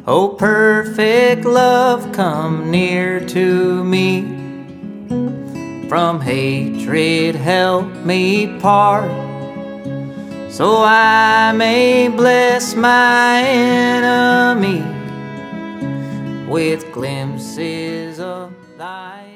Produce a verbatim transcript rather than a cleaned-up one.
Oh, perfect love, come near to me. From hatred help me part, so I may bless my enemy with glimpses of thy